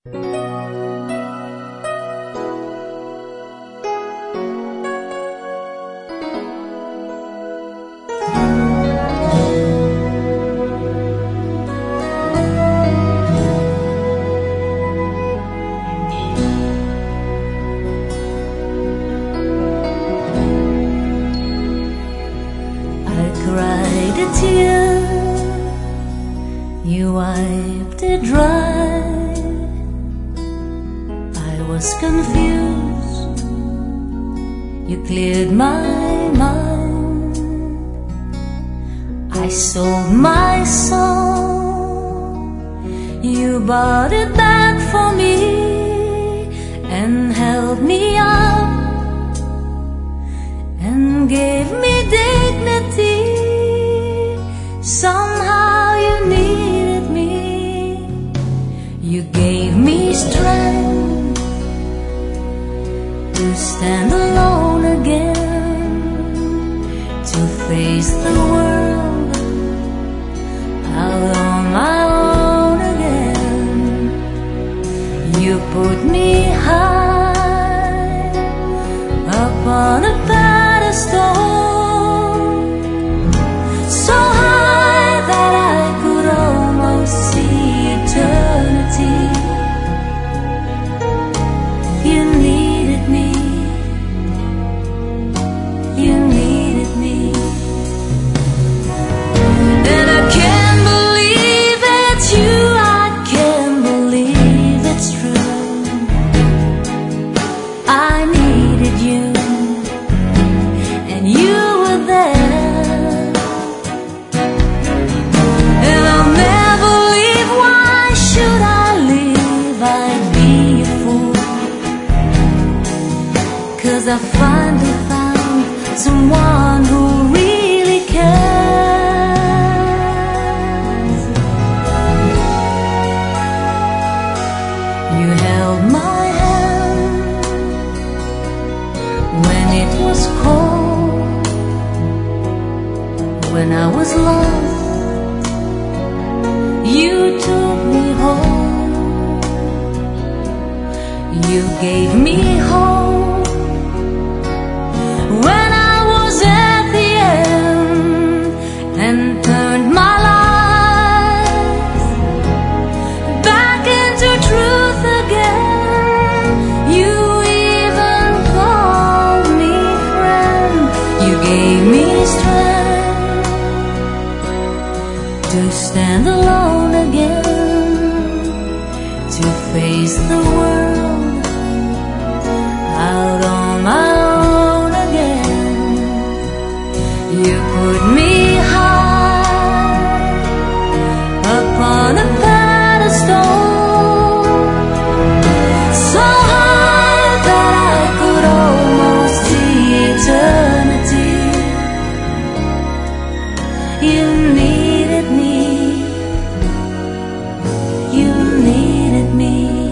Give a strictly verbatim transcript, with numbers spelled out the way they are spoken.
Cried a tear, you wiped it dry. I was confused, you cleared my mind. I sold my soul, you bought it back for me and held me up and gave me dignity. Somehow you needed me. You gave me strength to stand alone again, to face the world out on my own again. You put me high up on a pedestal, so high that I could almost see eternity. You needed me, you needed me, and I can't believe it's you, I can't believe it's true. I needed you, and you were there. And I'll never leave, why should I leave? I'd be a fool, 'cause I finally found someone who really cares. You held my hand when it was cold, when I was lost. You took me home, you gave me hope when I was at the end, and turned my life back into truth again. You even called me friend, you gave me strength to stand alone again, to face the world out on my own again. You put me high upon a pedestal, so high that I could almost see eternity. You needed me, you needed me.